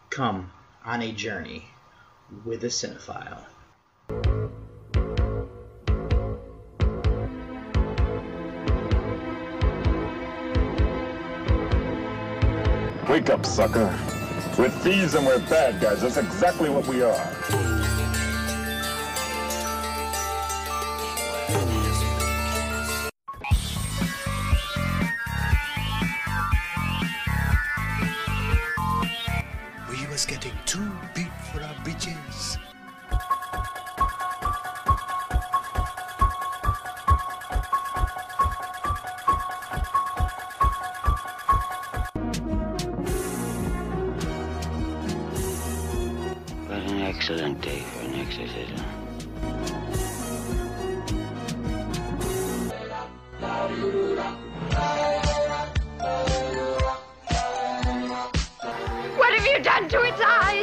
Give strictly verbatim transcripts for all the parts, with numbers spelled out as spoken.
Come on a journey with a cinephile. Wake up, sucker. We're thieves and we're bad guys. That's exactly what we are. We was getting too big for our britches. What an excellent day for an exorcism. What have you done to its eyes?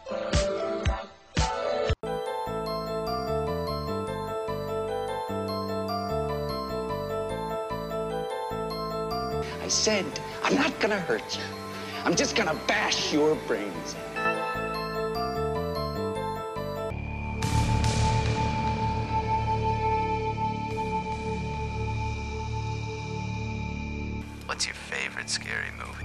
I said, I'm not gonna hurt you. I'm just gonna bash your brains in. What's your favorite scary movie?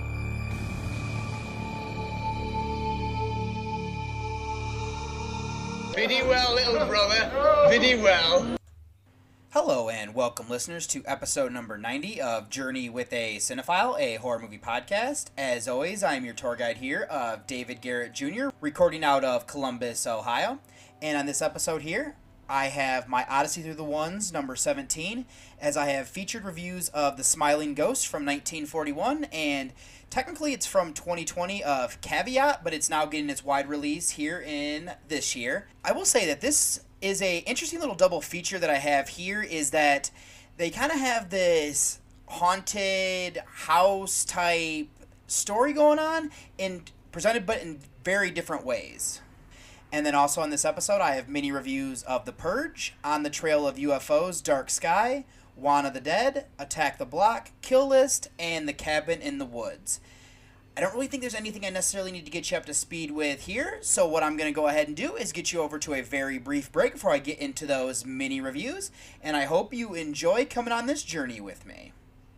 Biddy well, little brother. Biddy well. Hello and welcome, listeners, to episode number ninety of Journey with a Cinephile, a horror movie podcast. As always, I'm your tour guide here, of David Garrett Junior, recording out of Columbus, Ohio. And on this episode here, I have my Odyssey Through the Ones, number seventeen, as I have featured reviews of The Smiling Ghost from nineteen forty-one, and technically it's from twenty twenty of Caveat, but it's now getting its wide release here in this year. I will say that this is a interesting little double feature that I have here, is that they kind of have this haunted house type story going on, and presented but in very different ways. And then also on this episode, I have mini reviews of The Purge, On the Trail of U F Os, Dark Sky, Juan of the Dead, Attack the Block, Kill List, and The Cabin in the Woods. I don't really think there's anything I necessarily need to get you up to speed with here, so what I'm going to go ahead and do is get you over to a very brief break before I get into those mini reviews, and I hope you enjoy coming on this journey with me.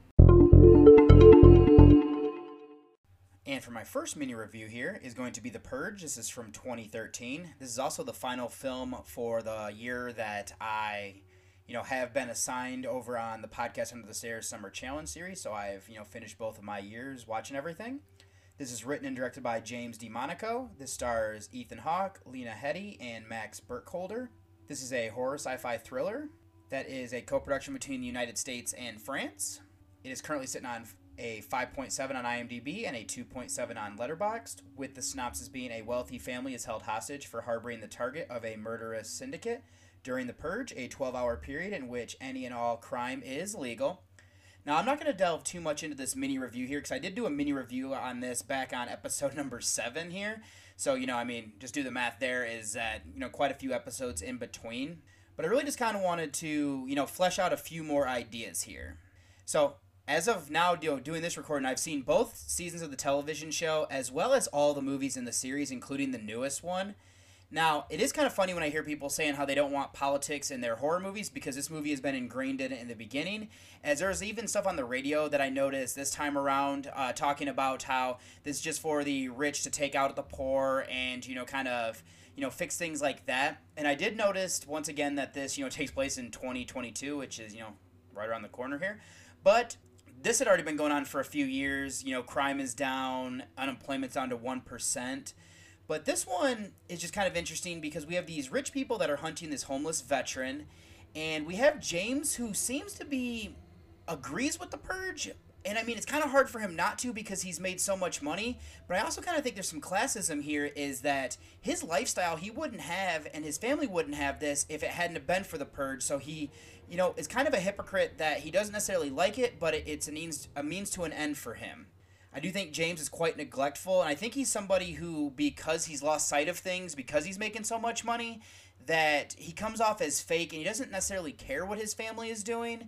And for my first mini review here is going to be The Purge. This is from twenty thirteen. This is also the final film for the year that I, you know, have been assigned over on the Podcast Under the Stairs Summer Challenge series. So I've, you know, finished both of my years watching everything. This is written and directed by James DeMonaco. This stars Ethan Hawke, Lena Headey, and Max Burkholder. This is a horror sci-fi thriller that is a co-production between the United States and France. It is currently sitting on a five point seven on IMDb and a two point seven on Letterboxd, with the synopsis being a wealthy family is held hostage for harboring the target of a murderous syndicate during the Purge, a twelve-hour period in which any and all crime is legal. Now, I'm not going to delve too much into this mini review here, because I did do a mini review on this back on episode number seven here. So, you know, I mean, just do the math there, is that, you know, quite a few episodes in between. But I really just kind of wanted to, you know, flesh out a few more ideas here. So, as of now, you know, doing this recording, I've seen both seasons of the television show, as well as all the movies in the series, including the newest one. Now, it is kind of funny when I hear people saying how they don't want politics in their horror movies, because this movie has been ingrained in it in the beginning. As there's even stuff on the radio that I noticed this time around uh, talking about how this is just for the rich to take out the poor and, you know, kind of, you know, fix things like that. And I did notice, once again, that this, you know, takes place in twenty twenty-two, which is, you know, right around the corner here. But this had already been going on for a few years. You know, crime is down, unemployment's down to one percent. But this one is just kind of interesting because we have these rich people that are hunting this homeless veteran, and we have James, who seems to be, agrees with the Purge. And I mean, it's kind of hard for him not to, because he's made so much money. But I also kind of think there's some classism here, is that his lifestyle, he wouldn't have, and his family wouldn't have this if it hadn't have been for the Purge. So he, you know, is kind of a hypocrite that he doesn't necessarily like it, but it's a means, a means to an end for him. I do think James is quite neglectful, and I think he's somebody who, because he's lost sight of things, because he's making so much money, that he comes off as fake, and he doesn't necessarily care what his family is doing.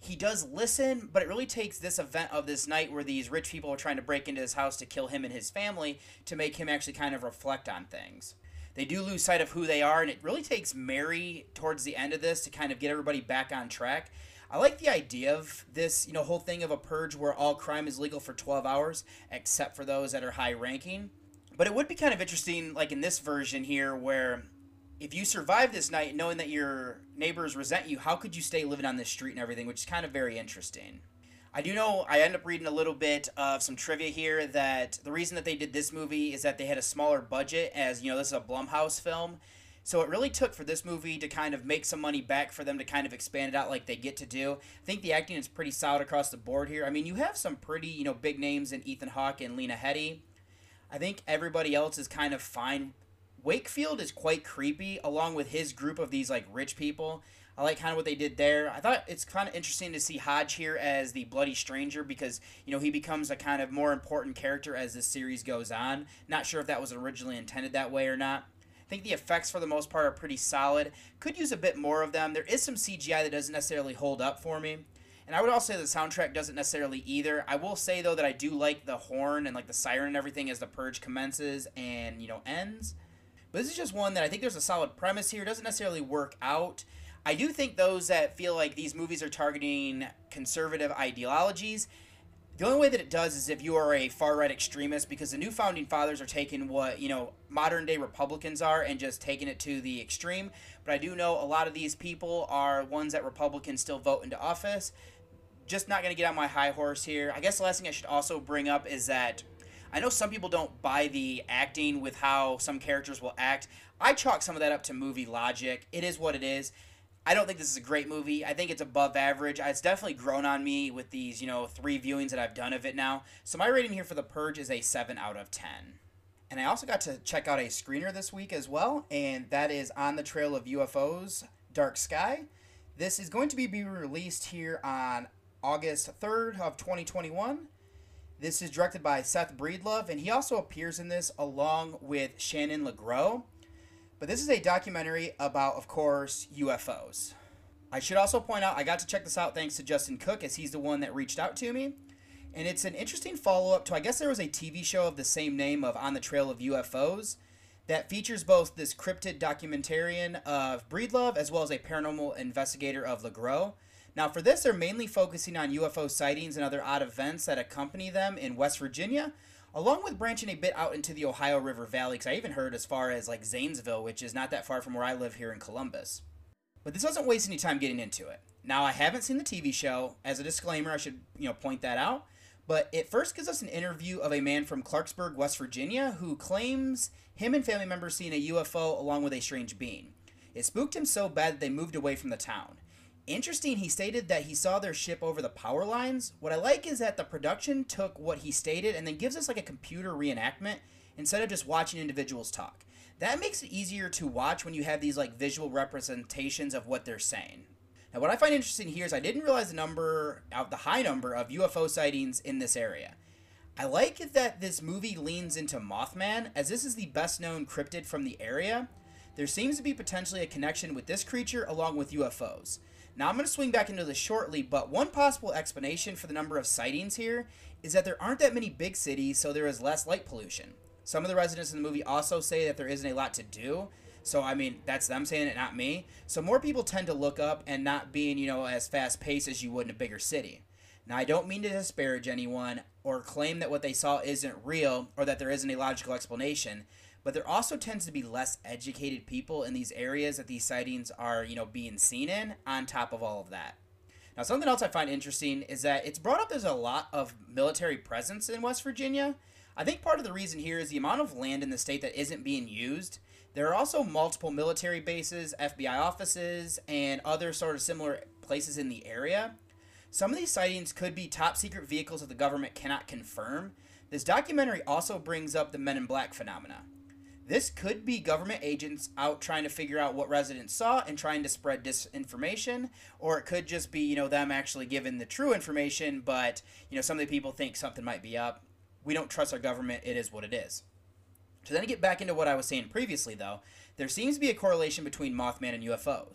he does listen, but it really takes this event of this night where these rich people are trying to break into his house to kill him and his family to make him actually kind of reflect on things. They do lose sight of who they are, and it really takes Mary towards the end of this to kind of get everybody back on track. I like the idea of this, you know, whole thing of a purge where all crime is legal for twelve hours, except for those that are high ranking. But it would be kind of interesting, like in this version here, where if you survive this night knowing that your neighbors resent you, how could you stay living on this street and everything, which is kind of very interesting. I do know, I end up reading a little bit of some trivia here that the reason that they did this movie is that they had a smaller budget, as, you know, this is a Blumhouse film. So it really took for this movie to kind of make some money back for them to kind of expand it out like they get to do. I think the acting is pretty solid across the board here. I mean, you have some pretty, you know, big names in Ethan Hawke and Lena Headey. I think everybody else is kind of fine. Wakefield is quite creepy, along with his group of these, like, rich people. I like kind of what they did there. I thought it's kind of interesting to see Hodge here as the Bloody Stranger because, you know, he becomes a kind of more important character as this series goes on. Not sure if that was originally intended that way or not. I think the effects, for the most part, are pretty solid. Could use a bit more of them. There is some C G I that doesn't necessarily hold up for me. And I would also say the soundtrack doesn't necessarily either. I will say, though, that I do like the horn and, like, the siren and everything as the purge commences and, you know, ends. But this is just one that I think there's a solid premise here. It doesn't necessarily work out. I do think those that feel like these movies are targeting conservative ideologies, the only way that it does is if you are a far-right extremist, because the new founding fathers are taking what, you know, modern-day Republicans are and just taking it to the extreme. But I do know a lot of these people are ones that Republicans still vote into office. Just not going to get on my high horse here. I guess the last thing I should also bring up is that I know some people don't buy the acting with how some characters will act. I chalk some of that up to movie logic. It is what it is. I don't think this is a great movie. I think it's above average. It's definitely grown on me with these, you know, three viewings that I've done of it now. So my rating here for The Purge is a seven out of ten. And I also got to check out a screener this week as well, and that is On the Trail of U F Os, Dark Sky. This is going to be released here on August third of twenty twenty-one. This is directed by Seth Breedlove, and he also appears in this along with Shannon LeGros. But this is a documentary about, of course, U F Os. I should also point out, I got to check this out thanks to Justin Cook, as he's the one that reached out to me. And it's an interesting follow-up to, I guess there was a T V show of the same name of On the Trail of U F Os that features both this cryptid documentarian of Breedlove as well as a paranormal investigator of LeGros. Now, for this, they're mainly focusing on U F O sightings and other odd events that accompany them in West Virginia, along with branching a bit out into the Ohio River Valley, because I even heard as far as, like, Zanesville, which is not that far from where I live here in Columbus. But this doesn't waste any time getting into it. Now, I haven't seen the T V show. As a disclaimer, I should, you know, point that out. But it first gives us an interview of a man from Clarksburg, West Virginia, who claims him and family members seen a U F O along with a strange being. It spooked him so bad that they moved away from the town. Interesting, he stated that he saw their ship over the power lines. What I like is that the production took what he stated and then gives us like a computer reenactment instead of just watching individuals talk. That makes it easier to watch when you have these like visual representations of what they're saying. Now, what I find interesting here is I didn't realize the number, uh, the high number of U F O sightings in this area. I like it that this movie leans into Mothman, as this is the best known cryptid from the area. There seems to be potentially a connection with this creature along with U F Os. Now, I'm going to swing back into this shortly, but one possible explanation for the number of sightings here is that there aren't that many big cities, so there is less light pollution. Some of the residents in the movie also say that there isn't a lot to do, so, I mean, that's them saying it, not me. So more people tend to look up and not being, you know, as fast-paced as you would in a bigger city. Now, I don't mean to disparage anyone or claim that what they saw isn't real or that there isn't a logical explanation, but there also tends to be less educated people in these areas that these sightings are, you know, being seen in, on top of all of that. Now, something else I find interesting is that it's brought up there's a lot of military presence in West Virginia. I think part of the reason here is the amount of land in the state that isn't being used. There are also multiple military bases, F B I offices, and other sort of similar places in the area. Some of these sightings could be top secret vehicles that the government cannot confirm. This documentary also brings up the Men in Black phenomena. This could be government agents out trying to figure out what residents saw and trying to spread disinformation, or it could just be, you know, them actually giving the true information, but, you know, some of the people think something might be up. We don't trust our government. It is what it is. To then get back into what I was saying previously, though, there seems to be a correlation between Mothman and U F Os.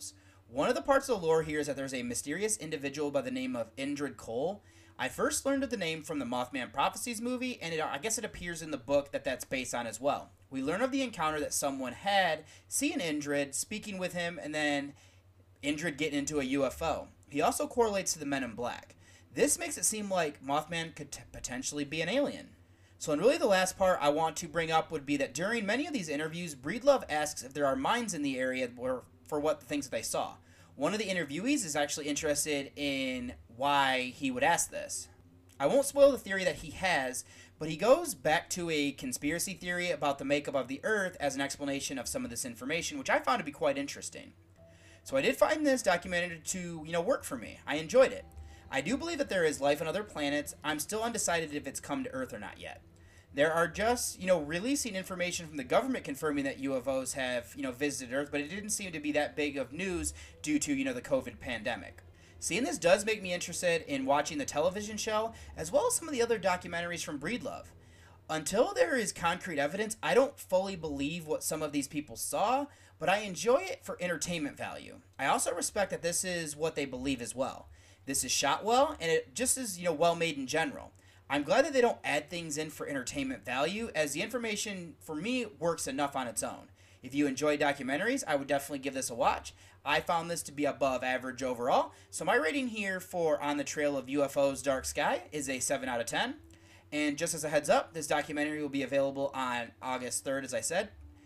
One of the parts of the lore here is that there's a mysterious individual by the name of Indrid Cold. I first learned of the name from the Mothman Prophecies movie, and it, I guess it appears in the book that that's based on as well. We learn of the encounter that someone had, seeing Indrid, speaking with him, and then Indrid getting into a U F O. He also correlates to the Men in Black. This makes it seem like Mothman could t- potentially be an alien. So, and really the last part I want to bring up would be that during many of these interviews, Breedlove asks if there are minds in the area or for what the things that they saw. One of the interviewees is actually interested in why he would ask this. I won't spoil the theory that he has, but he goes back to a conspiracy theory about the makeup of the Earth as an explanation of some of this information, which I found to be quite interesting. So I did find this documentary to, you know, work for me. I enjoyed it. I do believe that there is life on other planets. I'm still undecided if it's come to Earth or not yet. There are just, you know, releasing information from the government confirming that U F Os have, you know, visited Earth, but it didn't seem to be that big of news due to, you know, the COVID pandemic. Seeing this does make me interested in watching the television show, as well as some of the other documentaries from Breedlove. Until there is concrete evidence, I don't fully believe what some of these people saw, but I enjoy it for entertainment value. I also respect that this is what they believe as well. This is shot well, and it just is, you know, well made in general. I'm glad that they don't add things in for entertainment value, as the information, for me, works enough on its own. If you enjoy documentaries, I would definitely give this a watch. I found this to be above average overall, so my rating here for On the Trail of U F Os Dark Sky is a seven out of ten. And just as a heads up, this documentary will be available on August third, as I said,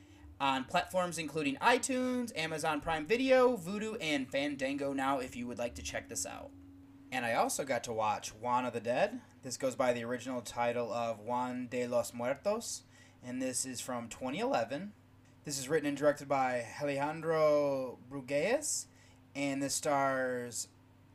on platforms including iTunes, Amazon Prime Video, Vudu, and Fandango now if you would like to check this out. And I also got to watch Juan of the Dead. This goes by the original title of Juan de los Muertos, and this is from twenty eleven. This is written and directed by Alejandro Brugués, and this stars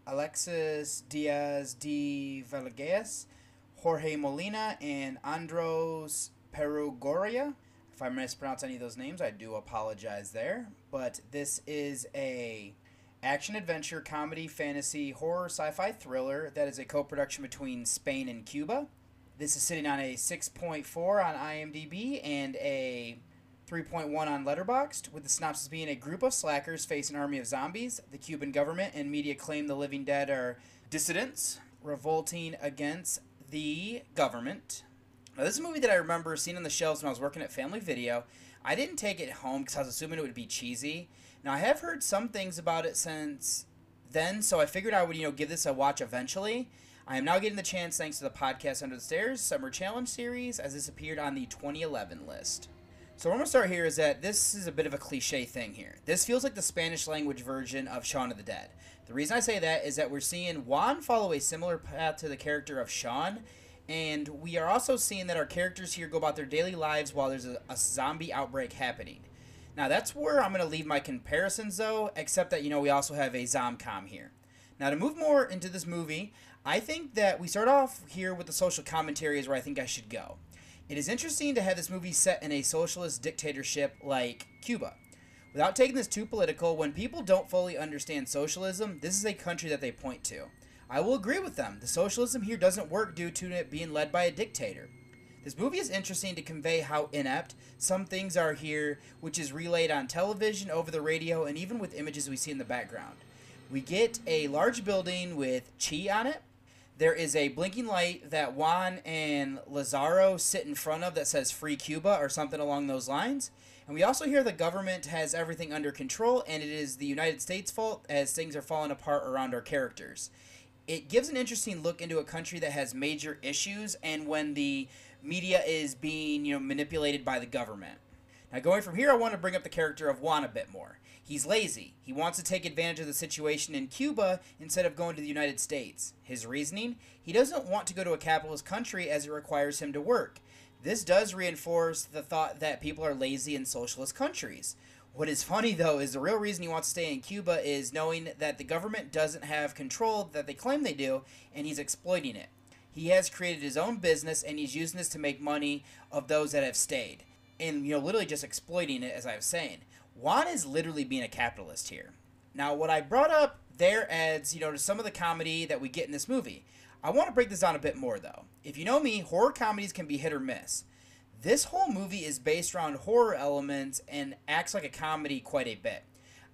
Alexis Diaz de Villegas, Jorge Molina, and Andros Perugoria. If I mispronounce any of those names, I do apologize there. But this is a action-adventure, comedy, fantasy, horror, sci-fi thriller that is a co-production between Spain and Cuba. This is sitting on a six point four on IMDb and a three point one on Letterboxd, with the synopsis being a group of slackers face an army of zombies. The Cuban government and media claim the living dead are dissidents revolting against the government. Now, this is a movie that I remember seeing on the shelves when I was working at Family Video. I didn't take it home because I was assuming it would be cheesy. Now, I have heard some things about it since then, so I figured I would, you know, give this a watch eventually. I am now getting the chance thanks to the podcast Under the Stairs Summer Challenge series, as this appeared on the twenty eleven list. So where I'm going to start here is that this is a bit of a cliche thing here. This feels like the Spanish language version of Shaun of the Dead. The reason I say that is that we're seeing Juan follow a similar path to the character of Shaun, and we are also seeing that our characters here go about their daily lives while there's a, a zombie outbreak happening. Now, that's where I'm going to leave my comparisons, though, except that, you know, we also have a Zomcom here. Now, to move more into this movie, I think that we start off here with the social commentary is where I think I should go. It is interesting to have this movie set in a socialist dictatorship like Cuba. Without taking this too political, when people don't fully understand socialism, this is a country that they point to. I will agree with them. The socialism here doesn't work due to it being led by a dictator. This movie is interesting to convey how inept some things are here, which is relayed on television, over the radio, and even with images we see in the background. We get a large building with Chi on it. There is a blinking light that Juan and Lazaro sit in front of that says Free Cuba or something along those lines. And we also hear the government has everything under control, and it is the United States' fault as things are falling apart around our characters. It gives an interesting look into a country that has major issues, and when the media is being, you know, manipulated by the government. Now, going from here, I want to bring up the character of Juan a bit more. He's lazy. He wants to take advantage of the situation in Cuba instead of going to the United States. His reasoning? He doesn't want to go to a capitalist country as it requires him to work. This does reinforce the thought that people are lazy in socialist countries. What is funny, though, is the real reason he wants to stay in Cuba is knowing that the government doesn't have control that they claim they do, and he's exploiting it. He has created his own business, and he's using this to make money of those that have stayed. And, you know, literally just exploiting it, as I was saying. Juan is literally being a capitalist here. Now, what I brought up there adds, you know, to some of the comedy that we get in this movie. I want to break this down a bit more, though. If you know me, horror comedies can be hit or miss. This whole movie is based around horror elements and acts like a comedy quite a bit.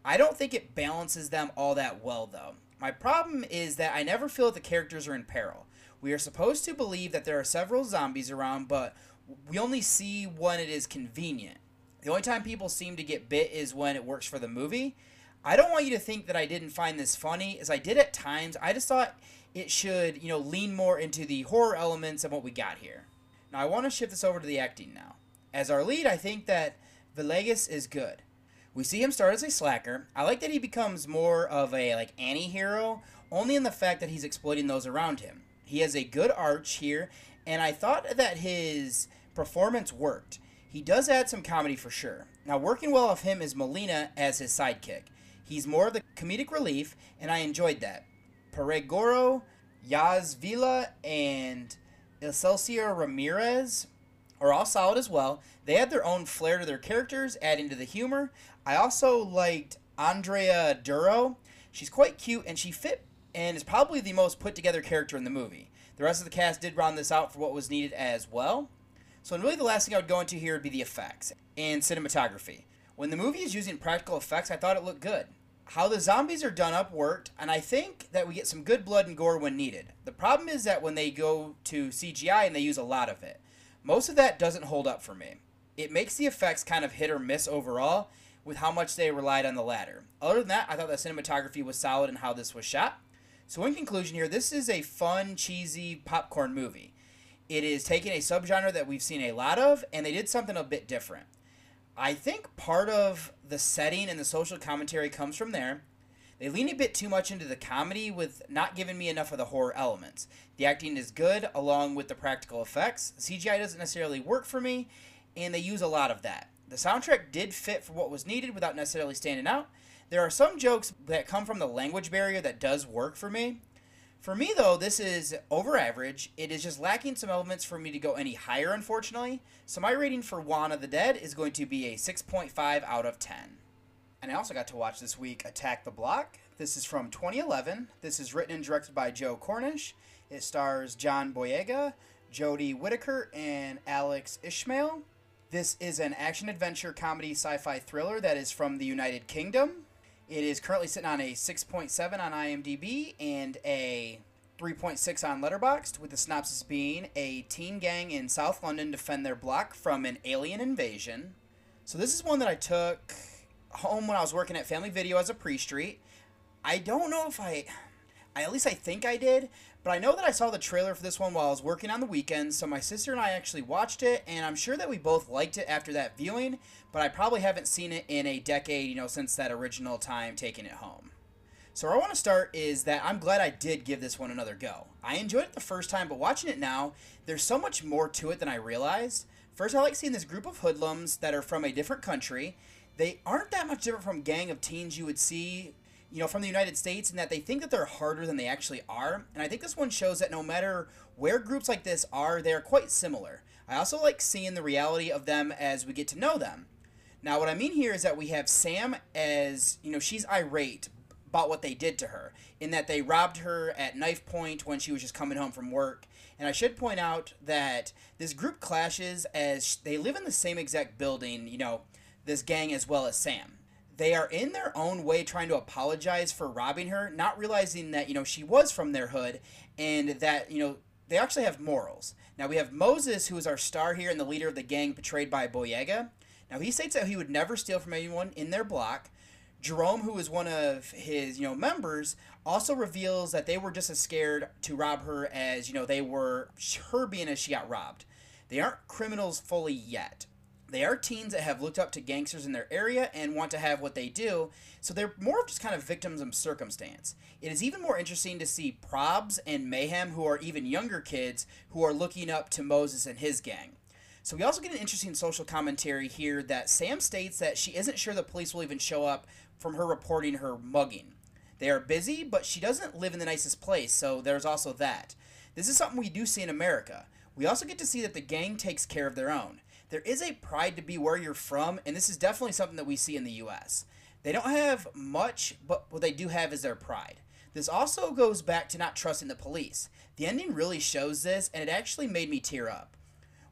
I don't think it balances them all that well, though. My problem is that I never feel that the characters are in peril. We are supposed to believe that there are several zombies around, but we only see when it is convenient. The only time people seem to get bit is when it works for the movie. I don't want you to think that I didn't find this funny, as I did at times. I just thought it should, you know, lean more into the horror elements of what we got here. Now, I want to shift this over to the acting now. As our lead, I think that Villegas is good. We see him start as a slacker. I like that he becomes more of a like anti-hero, only in the fact that he's exploiting those around him. He has a good arch here, and I thought that his performance worked. He does add some comedy for sure. Now, working well off him is Molina as his sidekick. He's more of the comedic relief, and I enjoyed that. Peregoro, Yaz Vila, and Excelsior Ramirez are all solid as well. They add their own flair to their characters, adding to the humor. I also liked Andrea Duro. She's quite cute, and she fit and is probably the most put together character in the movie. The rest of the cast did round this out for what was needed as well. So really the last thing I would go into here would be the effects and cinematography. When the movie is using practical effects, I thought it looked good. How the zombies are done up worked, and I think that we get some good blood and gore when needed. The problem is that when they go to C G I and they use a lot of it, most of that doesn't hold up for me. It makes the effects kind of hit or miss overall with how much they relied on the latter. Other than that, I thought the cinematography was solid in how this was shot. So in conclusion here, this is a fun, cheesy popcorn movie. It is taking a subgenre that we've seen a lot of, and they did something a bit different. I think part of the setting and the social commentary comes from there. They lean a bit too much into the comedy with not giving me enough of the horror elements. The acting is good along with the practical effects. C G I doesn't necessarily work for me, and they use a lot of that. The soundtrack did fit for what was needed without necessarily standing out. There are some jokes that come from the language barrier that does work for me. For me, though, this is over average. It is just lacking some elements for me to go any higher, unfortunately. So my rating for Juan of the Dead is going to be a six point five out of ten. And I also got to watch this week Attack the Block. This is from twenty eleven. This is written and directed by Joe Cornish. It stars John Boyega, Jodie Whittaker, and Alex Ishmael. This is an action-adventure comedy sci-fi thriller that is from the United Kingdom. It is currently sitting on a six point seven on IMDb and a three point six on Letterboxd, with the synopsis being a teen gang in South London defend their block from an alien invasion. So this is one that I took home when I was working at Family Video as a pre-street. I don't know if I... I, at least I think I did, but I know that I saw the trailer for this one while I was working on the weekend, so my sister and I actually watched it, and I'm sure that we both liked it after that viewing, but I probably haven't seen it in a decade, you know, since that original time taking it home. So where I want to start is that I'm glad I did give this one another go. I enjoyed it the first time, but watching it now, there's so much more to it than I realized. First, I like seeing this group of hoodlums that are from a different country. They aren't that much different from gang of teens you would see, you know, from the United States, in that they think that they're harder than they actually are. And I think this one shows that no matter where groups like this are, they're quite similar. I also like seeing the reality of them as we get to know them. Now, what I mean here is that we have Sam as, you know, she's irate about what they did to her, in that they robbed her at knife point when she was just coming home from work. And I should point out that this group clashes as they live in the same exact building, you know, this gang as well as Sam. They are in their own way trying to apologize for robbing her, not realizing that, you know, she was from their hood and that, you know, they actually have morals. Now we have Moses, who is our star here and the leader of the gang portrayed by Boyega. Now he states that he would never steal from anyone in their block. Jerome, who is one of his, you know, members, also reveals that they were just as scared to rob her as, you know, they were her being as she got robbed. They aren't criminals fully yet. They are teens that have looked up to gangsters in their area and want to have what they do, so they're more of just kind of victims of circumstance. It is even more interesting to see Probs and Mayhem, who are even younger kids, who are looking up to Moses and his gang. So we also get an interesting social commentary here that Sam states that she isn't sure the police will even show up from her reporting her mugging. They are busy, but she doesn't live in the nicest place, so there's also that. This is something we do see in America. We also get to see that the gang takes care of their own. There is a pride to be where you're from, and this is definitely something that we see in the U S. They don't have much, but what they do have is their pride. This also goes back to not trusting the police. The ending really shows this, and it actually made me tear up.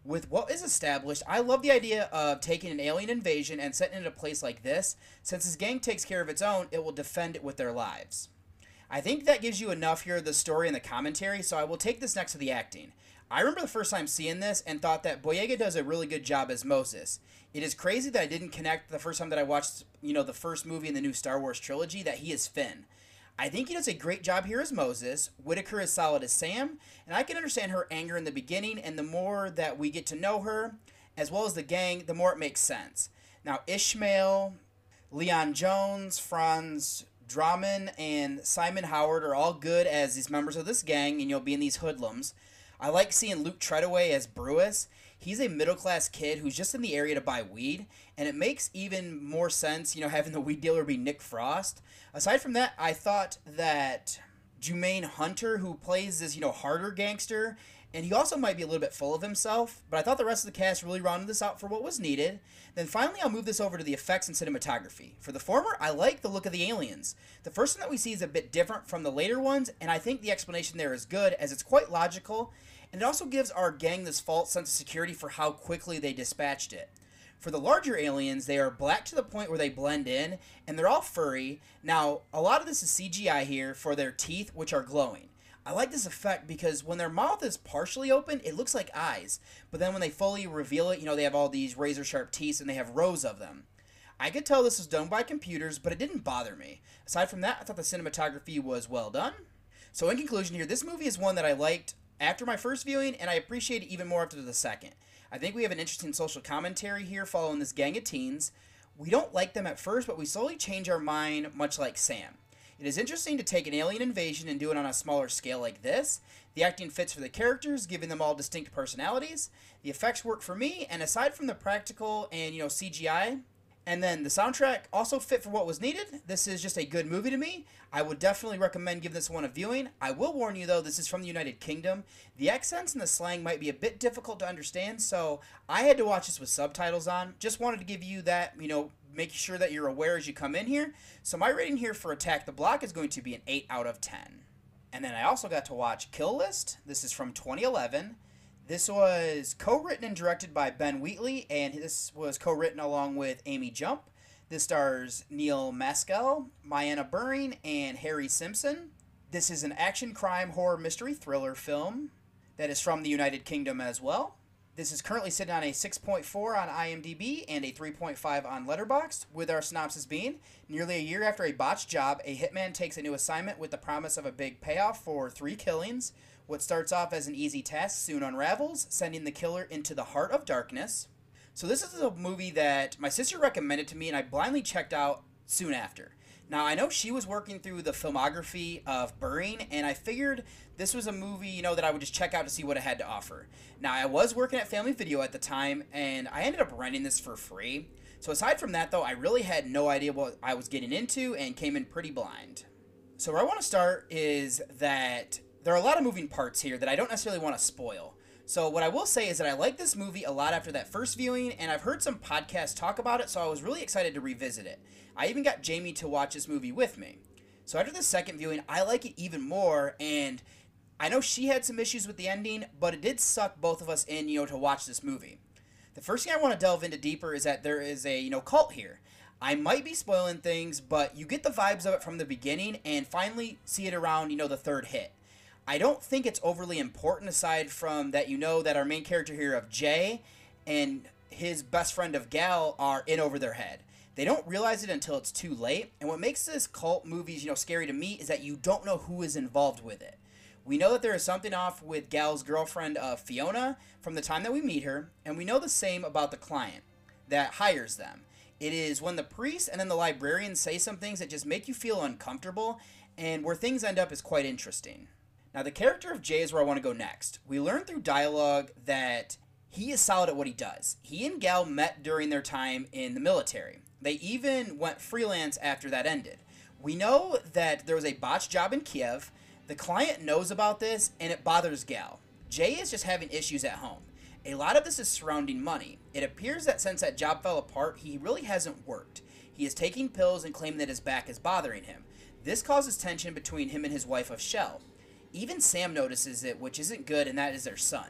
With what is established, I love the idea of taking an alien invasion and setting it in a place like this. Since this gang takes care of its own, it will defend it with their lives. I think that gives you enough here of the story and the commentary, so I will take this next to the acting. I remember the first time seeing this and thought that Boyega does a really good job as Moses. It is crazy that I didn't connect the first time that I watched, you know, the first movie in the new Star Wars trilogy that he is Finn. I think he does a great job here as Moses. Whitaker is solid as Sam, and I can understand her anger in the beginning, and the more that we get to know her, as well as the gang, the more it makes sense. Now, Ishmael, Leon Jones, Franz Drummond, and Simon Howard are all good as these members of this gang, and you'll be in these hoodlums. I like seeing Luke Treadaway as Brewis. He's a middle-class kid who's just in the area to buy weed, and it makes even more sense, you know, having the weed dealer be Nick Frost. Aside from that, I thought that Jermaine Hunter, who plays this, you know, harder gangster, and he also might be a little bit full of himself, but I thought the rest of the cast really rounded this out for what was needed. Then finally, I'll move this over to the effects and cinematography. For the former, I like the look of the aliens. The first one that we see is a bit different from the later ones, and I think the explanation there is good, as it's quite logical, and it also gives our gang this false sense of security for how quickly they dispatched it. For the larger aliens, they are black to the point where they blend in, and they're all furry. Now, a lot of this is C G I here for their teeth, which are glowing. I like this effect because when their mouth is partially open, it looks like eyes. But then when they fully reveal it, you know, they have all these razor-sharp teeth, and they have rows of them. I could tell this was done by computers, but it didn't bother me. Aside from that, I thought the cinematography was well done. So in conclusion here, this movie is one that I liked after my first viewing, and I appreciate it even more after the second. I think we have an interesting social commentary here following this gang of teens. We don't like them at first, but we slowly change our mind, much like Sam. It is interesting to take an alien invasion and do it on a smaller scale like this. The acting fits for the characters, giving them all distinct personalities. The effects work for me, and aside from the practical and, you know, C G I, and then the soundtrack also fit for what was needed. This is just a good movie to me. I would definitely recommend giving this one a viewing. I will warn you though, this is from the United Kingdom. The accents and the slang might be a bit difficult to understand, so I had to watch this with subtitles on. Just wanted to give you that, you know, making sure that you're aware as you come in here. So my rating here for Attack the Block is going to be an eight out of ten. And then I also got to watch Kill List. This is from twenty eleven. This was co-written and directed by Ben Wheatley, and this was co-written along with Amy Jump. This stars Neil Maskell, Mayanna Buring, and Harry Simpson. This is an action, crime, horror, mystery, thriller film that is from the United Kingdom as well. This is currently sitting on a six point four on IMDb and a three point five on Letterboxd, with our synopsis being, nearly a year after a botched job, a hitman takes a new assignment with the promise of a big payoff for three killings. What starts off as an easy task soon unravels, sending the killer into the heart of darkness. So this is a movie that my sister recommended to me, and I blindly checked out soon after. Now, I know she was working through the filmography of Buring, and I figured this was a movie, you know, that I would just check out to see what it had to offer. Now, I was working at Family Video at the time, and I ended up renting this for free. So aside from that, though, I really had no idea what I was getting into and came in pretty blind. So where I want to start is that there are a lot of moving parts here that I don't necessarily want to spoil. So what I will say is that I like this movie a lot after that first viewing, and I've heard some podcasts talk about it, so I was really excited to revisit it. I even got Jamie to watch this movie with me. So after the second viewing, I like it even more, and I know she had some issues with the ending, but it did suck both of us in, you know, to watch this movie. The first thing I want to delve into deeper is that there is a, you know, cult here. I might be spoiling things, but you get the vibes of it from the beginning and finally see it around, you know, the third hit. I don't think it's overly important, aside from that you know that our main character here of Jay and his best friend of Gal are in over their head. They don't realize it until it's too late, and what makes this cult movies, you know, scary to me is that you don't know who is involved with it. We know that there is something off with Gal's girlfriend, uh, Fiona, from the time that we meet her, and we know the same about the client that hires them. It is when the priest and then the librarian say some things that just make you feel uncomfortable, and where things end up is quite interesting. Now, the character of Jay is where I want to go next. We learn through dialogue that he is solid at what he does. He and Gal met during their time in the military. They even went freelance after that ended. We know that there was a botched job in Kiev. The client knows about this, and it bothers Gal. Jay is just having issues at home. A lot of this is surrounding money. It appears that since that job fell apart, he really hasn't worked. He is taking pills and claiming that his back is bothering him. This causes tension between him and his wife of Shell. Even Sam notices it, which isn't good, and that is their son.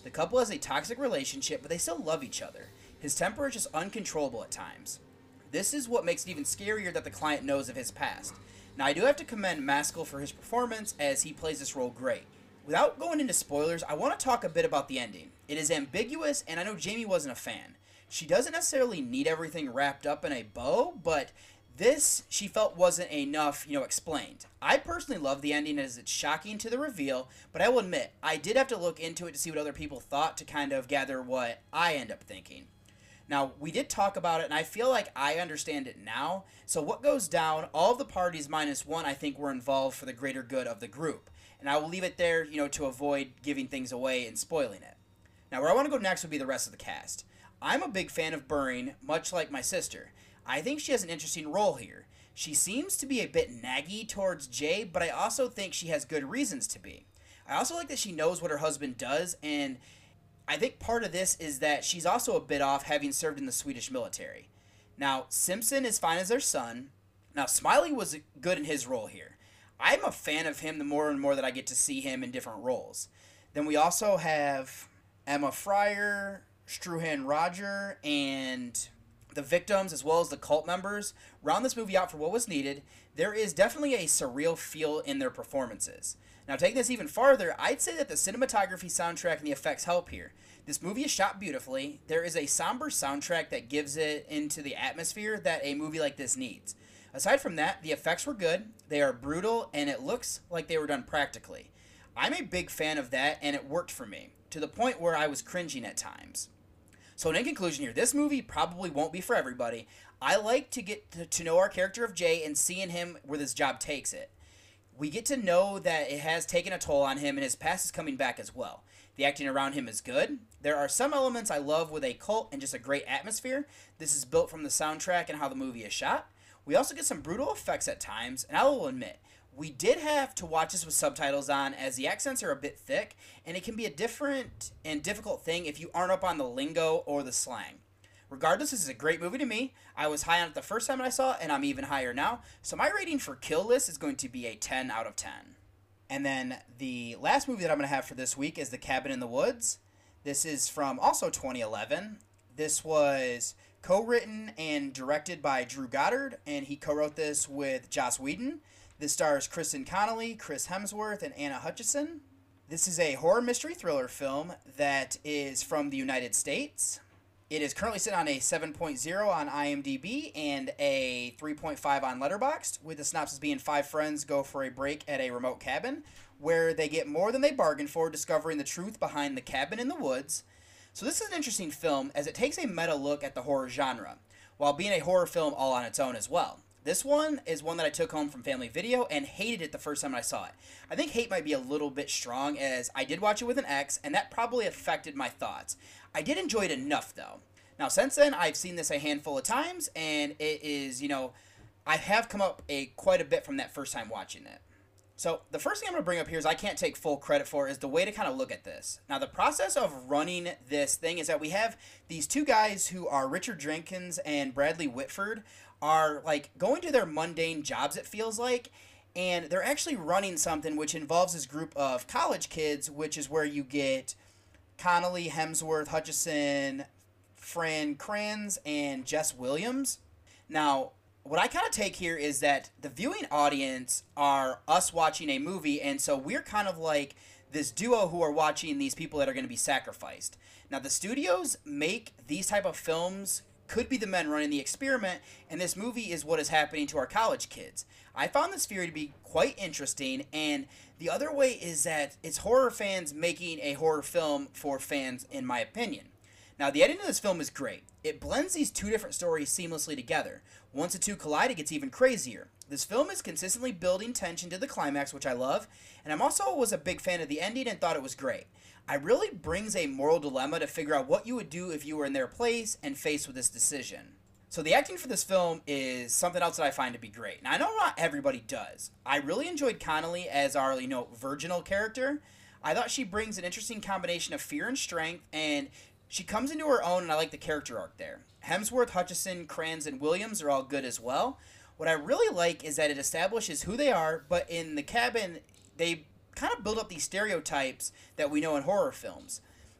The couple has a toxic relationship, but they still love each other. His temper is just uncontrollable at times. This is what makes it even scarier that the client knows of his past. Now, I do have to commend Maskell for his performance, as he plays this role great. Without going into spoilers, I want to talk a bit about the ending. It is ambiguous, and I know Jamie wasn't a fan. She doesn't necessarily need everything wrapped up in a bow, but this, she felt, wasn't enough, you know, explained. I personally love the ending as it's shocking to the reveal, but I will admit, I did have to look into it to see what other people thought to kind of gather what I end up thinking. Now, we did talk about it, and I feel like I understand it now. So what goes down, all of the parties minus one, I think, were involved for the greater good of the group. And I will leave it there, you know, to avoid giving things away and spoiling it. Now, where I want to go next would be the rest of the cast. I'm a big fan of Burring, much like my sister. I think she has an interesting role here. She seems to be a bit naggy towards Jay, but I also think she has good reasons to be. I also like that she knows what her husband does, and I think part of this is that she's also a bit off, having served in the Swedish military. Now, Simpson is fine as their son. Now, Smiley was good in his role here. I'm a fan of him the more and more that I get to see him in different roles. Then we also have Emma Fryer, Struhan Roger, and the victims, as well as the cult members, round this movie out for what was needed. There is definitely a surreal feel in their performances. Now, taking this even farther, I'd say that the cinematography, soundtrack, and the effects help here. This movie is shot beautifully. There is a somber soundtrack that gives it into the atmosphere that a movie like this needs. Aside from that, the effects were good, they are brutal, and it looks like they were done practically. I'm a big fan of that, and it worked for me, to the point where I was cringing at times. So in conclusion here, this movie probably won't be for everybody. I like to get to, to know our character of Jay and seeing him where this job takes it. We get to know that it has taken a toll on him, and his past is coming back as well. The acting around him is good. There are some elements I love with a cult and just a great atmosphere. This is built from the soundtrack and how the movie is shot. We also get some brutal effects at times, and I will admit, we did have to watch this with subtitles on, as the accents are a bit thick, and it can be a different and difficult thing if you aren't up on the lingo or the slang. Regardless, this is a great movie to me. I was high on it the first time I saw it, and I'm even higher now. So my rating for Kill List is going to be a ten out of ten. And then the last movie that I'm going to have for this week is The Cabin in the Woods. This is from also twenty eleven. This was co-written and directed by Drew Goddard, and he co-wrote this with Joss Whedon. This stars Kristen Connolly, Chris Hemsworth, and Anna Hutchison. This is a horror mystery thriller film that is from the United States. It is currently sitting on a seven point oh on IMDb and a three point five on Letterboxd, with the synopsis being five friends go for a break at a remote cabin where they get more than they bargained for, discovering the truth behind the cabin in the woods. So this is an interesting film, as it takes a meta look at the horror genre, while being a horror film all on its own as well. This one is one that I took home from Family Video and hated it the first time I saw it. I think hate might be a little bit strong, as I did watch it with an ex, and that probably affected my thoughts. I did enjoy it enough, though. Now, since then, I've seen this a handful of times, and it is, you know, I have come up a quite a bit from that first time watching it. So, the first thing I'm going to bring up here is I can't take full credit for is the way to kind of look at this. Now, the process of running this thing is that we have these two guys who are Richard Jenkins and Bradley Whitford are, like, going to their mundane jobs, it feels like, and they're actually running something which involves this group of college kids, which is where you get Connolly, Hemsworth, Hutchison, Fran Kranz, and Jess Williams. Now, what I kind of take here is that the viewing audience are us watching a movie, and so we're kind of like this duo who are watching these people that are going to be sacrificed. Now, the studios make these type of films, could be the men running the experiment, and this movie is what is happening to our college kids. I found this theory to be quite interesting, and the other way is that it's horror fans making a horror film for fans, in my opinion. Now, the editing of this film is great. It blends these two different stories seamlessly together. Once the two collide, it gets even crazier. This film is consistently building tension to the climax, which I love, and I'm also was a big fan of the ending and thought it was great. It really brings a moral dilemma to figure out what you would do if you were in their place and faced with this decision. So the acting for this film is something else that I find to be great. Now, I know not everybody does. I really enjoyed Connolly as our, you know, virginal character. I thought she brings an interesting combination of fear and strength, and she comes into her own, and I like the character arc there. Hemsworth, Hutchison, Kranz, and Williams are all good as well. What I really like is that it establishes who they are, but in the cabin, they kind of build up these stereotypes that we know in horror films.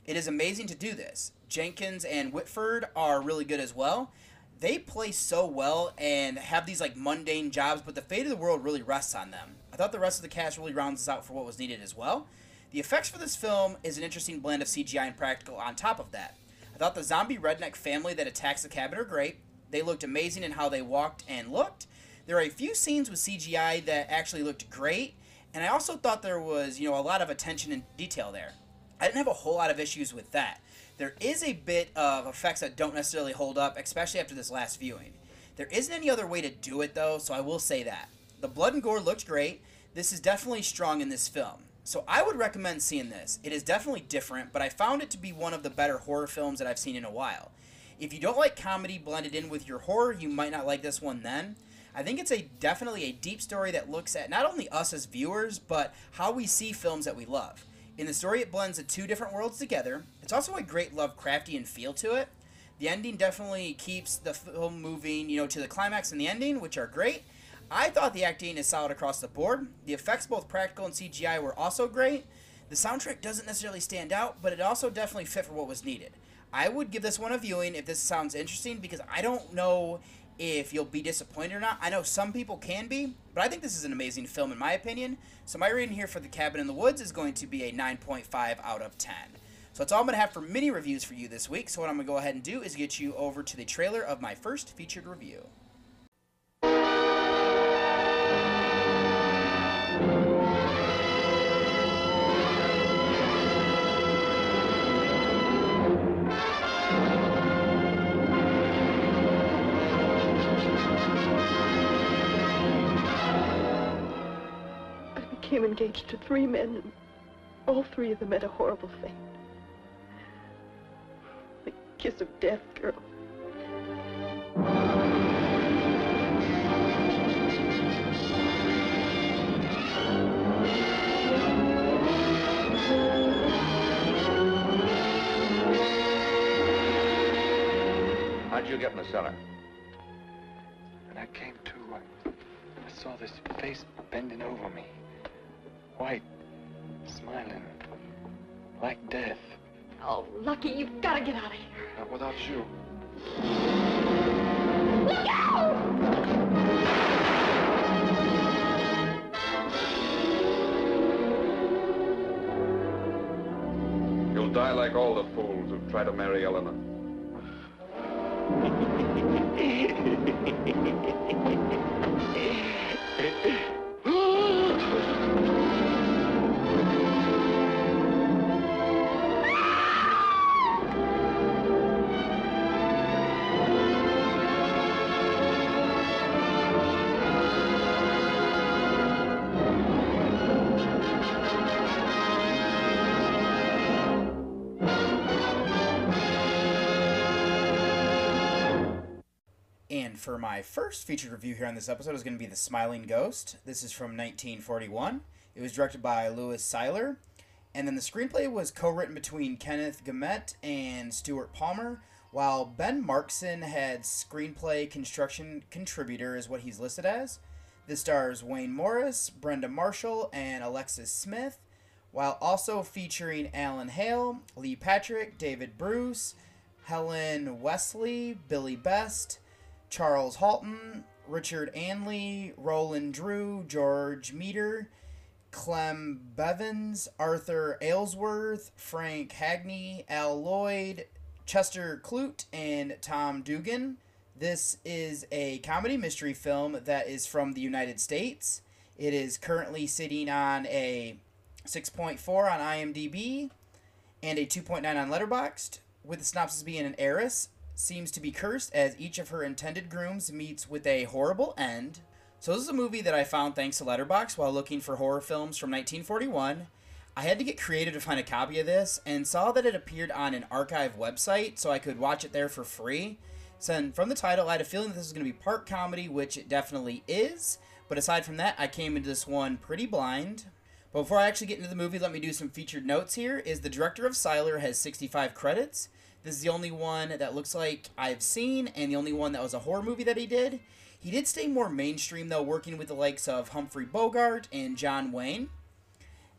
It is amazing to do this. Jenkins and Whitford are really good as well. They play so well and have these like mundane jobs, but the fate of the world really rests on them. I thought the rest of the cast really rounds us out for what was needed as well. The effects for this film is an interesting blend of C G I and practical on top of that. I thought the zombie redneck family that attacks the cabin are great. They looked amazing in how they walked and looked. There are a few scenes with C G I that actually looked great, and I also thought there was, you know, a lot of attention and detail there. I didn't have a whole lot of issues with that. There is a bit of effects that don't necessarily hold up, especially after this last viewing. There isn't any other way to do it though, so I will say that. The blood and gore looked great. This is definitely strong in this film. So I would recommend seeing this. It is definitely different, but I found it to be one of the better horror films that I've seen in a while. If you don't like comedy blended in with your horror, you might not like this one then. I think it's a definitely a deep story that looks at not only us as viewers, but how we see films that we love. In the story, it blends the two different worlds together. It's also a great Lovecraftian feel to it. The ending definitely keeps the film moving, you know, to the climax and the ending, which are great. I thought the acting is solid across the board. The effects, both practical and C G I, were also great. The soundtrack doesn't necessarily stand out, but it also definitely fit for what was needed. I would give this one a viewing if this sounds interesting, because I don't know if you'll be disappointed or not. I know some people can be, but I think this is an amazing film in my opinion. So my rating here for The Cabin in the Woods is going to be a nine point five out of ten. So that's all I'm going to have for mini reviews for you this week. So what I'm going to go ahead and do is get you over to the trailer of my first featured review. I became engaged to three men, and all three of them met a horrible fate. The kiss of death, girl. How'd you get in the cellar? When I came to, I, I saw this face bending over me. White, smiling, like death. Oh, Lucky, you've got to get out of here. Not without you. Look out! You'll die like all the fools who try to marry Eleanor. And for my first featured review here on this episode is going to be The Smiling Ghost. This is from nineteen forty-one. It was directed by Louis Seiler. And then the screenplay was co-written between Kenneth Gummett and Stuart Palmer, while Ben Markson had screenplay construction contributor is what he's listed as. This stars Wayne Morris, Brenda Marshall, and Alexis Smith, while also featuring Alan Hale, Lee Patrick, David Bruce, Helen Wesley, Billy Best, Charles Halton, Richard Anley, Roland Drew, George Meader, Clem Bevins, Arthur Aylesworth, Frank Hagney, Al Lloyd, Chester Clute, and Tom Dugan. This is a comedy mystery film that is from the United States. It is currently sitting on a six point four on IMDb and a two point nine on Letterboxd, with the synopsis being an heiress seems to be cursed as each of her intended grooms meets with a horrible end. So this is a movie that I found thanks to Letterboxd while looking for horror films from nineteen forty-one. I had to get creative to find a copy of this and saw that it appeared on an archive website so I could watch it there for free. So from the title, I had a feeling that this was going to be part comedy, which it definitely is. But aside from that, I came into this one pretty blind. But before I actually get into the movie, let me do some featured notes here. Is the director of Seiler has sixty-five credits. This is the only one that looks like I've seen, and the only one that was a horror movie that he did. He did stay more mainstream, though, working with the likes of Humphrey Bogart and John Wayne.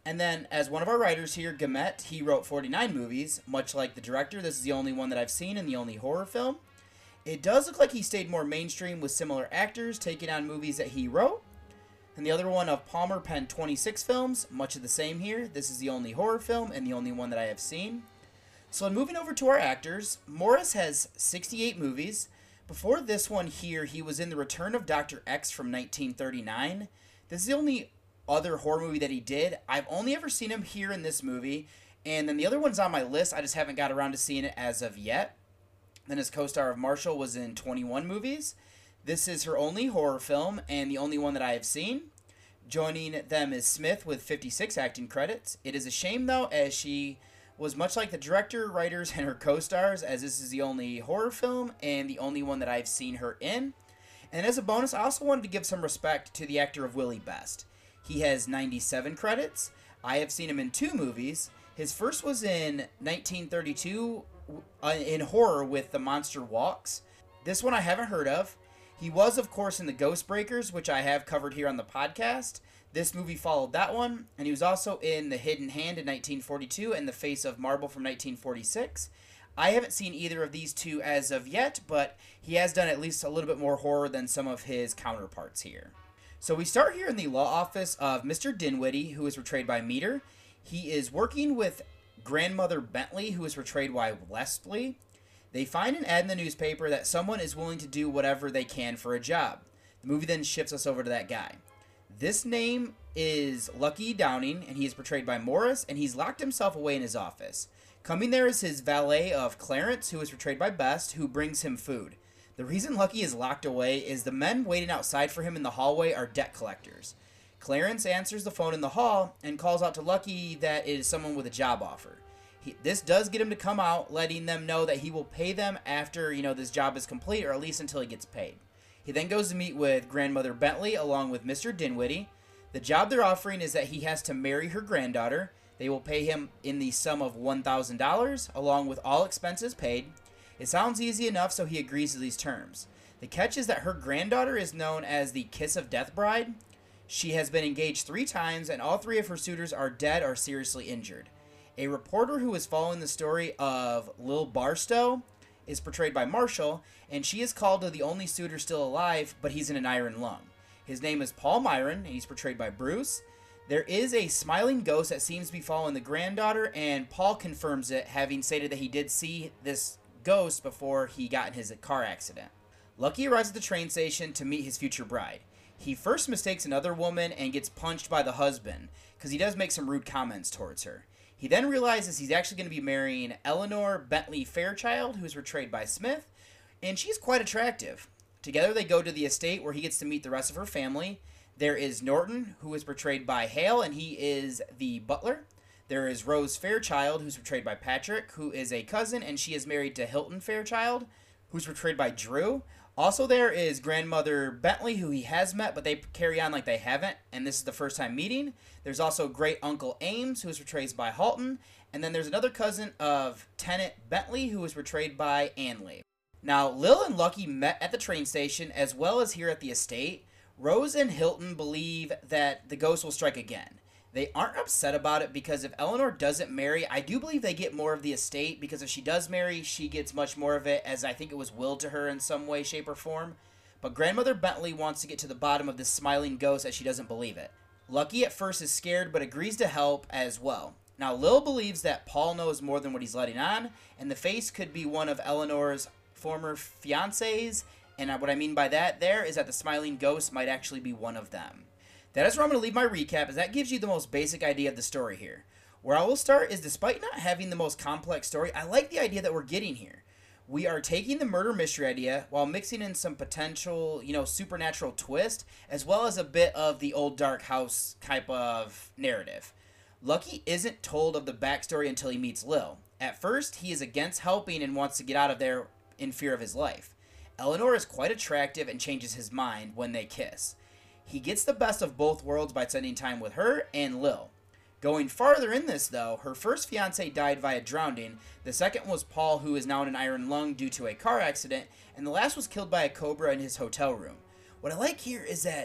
And then, as one of our writers here, Gamet, he wrote forty-nine movies. Much like the director, this is the only one that I've seen and the only horror film. It does look like he stayed more mainstream with similar actors taking on movies that he wrote. And the other one of Palmer penned twenty-six films, much of the same here. This is the only horror film and the only one that I have seen. So moving over to our actors, Morris has sixty-eight movies. Before this one here, he was in The Return of Doctor X from nineteen thirty-nine. This is the only other horror movie that he did. I've only ever seen him here in this movie, and then the other one's on my list. I just haven't got around to seeing it as of yet. Then his co-star of Marshall was in twenty-one movies. This is her only horror film and the only one that I have seen. Joining them is Smith with fifty-six acting credits. It is a shame, though, as she was much like the director, writers, and her co-stars, as this is the only horror film and the only one that I've seen her in. And as a bonus, I also wanted to give some respect to the actor of Willie Best. He has ninety-seven credits. I have seen him in two movies. His first was in nineteen thirty-two uh, in horror with The Monster Walks. This one I haven't heard of. He was, of course, in The Ghostbreakers, which I have covered here on the podcast. This movie followed that one. And he was also in The Hidden Hand in nineteen forty-two and The Face of Marble from nineteen forty-six. I haven't seen either of these two as of yet, but he has done at least a little bit more horror than some of his counterparts here. So we start here in the law office of Mister Dinwiddie, who is portrayed by Meter. He is working with Grandmother Bentley, who is portrayed by Leslie. They find an ad in the newspaper that someone is willing to do whatever they can for a job. The movie then shifts us over to that guy. This name is Lucky Downing, and he is portrayed by Morris, and he's locked himself away in his office. Coming there is his valet of Clarence, who is portrayed by Best, who brings him food. The reason Lucky is locked away is the men waiting outside for him in the hallway are debt collectors. Clarence answers the phone in the hall and calls out to Lucky that it is someone with a job offer. He, this does get him to come out, letting them know that he will pay them after, you know, this job is complete, or at least until he gets paid. He then goes to meet with Grandmother Bentley along with Mister Dinwiddie. The job they're offering is that he has to marry her granddaughter. They will pay him in the sum of one thousand dollars, along with all expenses paid. It sounds easy enough, so he agrees to these terms. The catch is that her granddaughter is known as the Kiss of Death bride. She has been engaged three times, and all three of her suitors are dead or seriously injured. A reporter who is following the story of Lil Barstow is portrayed by Marshall, and she is called to the only suitor still alive, but he's in an iron lung. His name is Paul Myron, and he's portrayed by Bruce. There is a smiling ghost that seems to be following the granddaughter, and Paul confirms it, having stated that he did see this ghost before he got in his car accident. Lucky arrives at the train station to meet his future bride. He first mistakes another woman and gets punched by the husband, because he does make some rude comments towards her. He then realizes he's actually going to be marrying Eleanor Bentley Fairchild, who is portrayed by Smith, and she's quite attractive. Together they go to the estate where he gets to meet the rest of her family. There is Norton, who is portrayed by Hale, and he is the butler. There is Rose Fairchild, who's portrayed by Patrick, who is a cousin, and she is married to Hilton Fairchild, who's portrayed by Drew. Also there is Grandmother Bentley, who he has met, but they carry on like they haven't, and this is the first time meeting. There's also Great Uncle Ames, who is portrayed by Halton, and then there's another cousin of Tenant Bentley, who is portrayed by Anley. Now, Lil and Lucky met at the train station, as well as here at the estate. Rose and Hilton believe that the ghost will strike again. They aren't upset about it because if Eleanor doesn't marry, I do believe they get more of the estate, because if she does marry, she gets much more of it, as I think it was willed to her in some way, shape, or form. But Grandmother Bentley wants to get to the bottom of this smiling ghost as she doesn't believe it. Lucky at first is scared, but agrees to help as well. Now, Lil believes that Paul knows more than what he's letting on, and the face could be one of Eleanor's former fiancés, and what I mean by that there is that the smiling ghost might actually be one of them. That is where I'm going to leave my recap, as that gives you the most basic idea of the story here. Where I will start is, despite not having the most complex story, I like the idea that we're getting here. We are taking the murder mystery idea while mixing in some potential, you know, supernatural twist, as well as a bit of the old dark house type of narrative. Lucky isn't told of the backstory until he meets Lil. At first, he is against helping and wants to get out of there in fear of his life. Eleanor is quite attractive and changes his mind when they kiss. He gets the best of both worlds by spending time with her and Lil. Going farther in this, though, her first fiancé died via drowning, the second was Paul, who is now in an iron lung due to a car accident, and the last was killed by a cobra in his hotel room. What I like here is that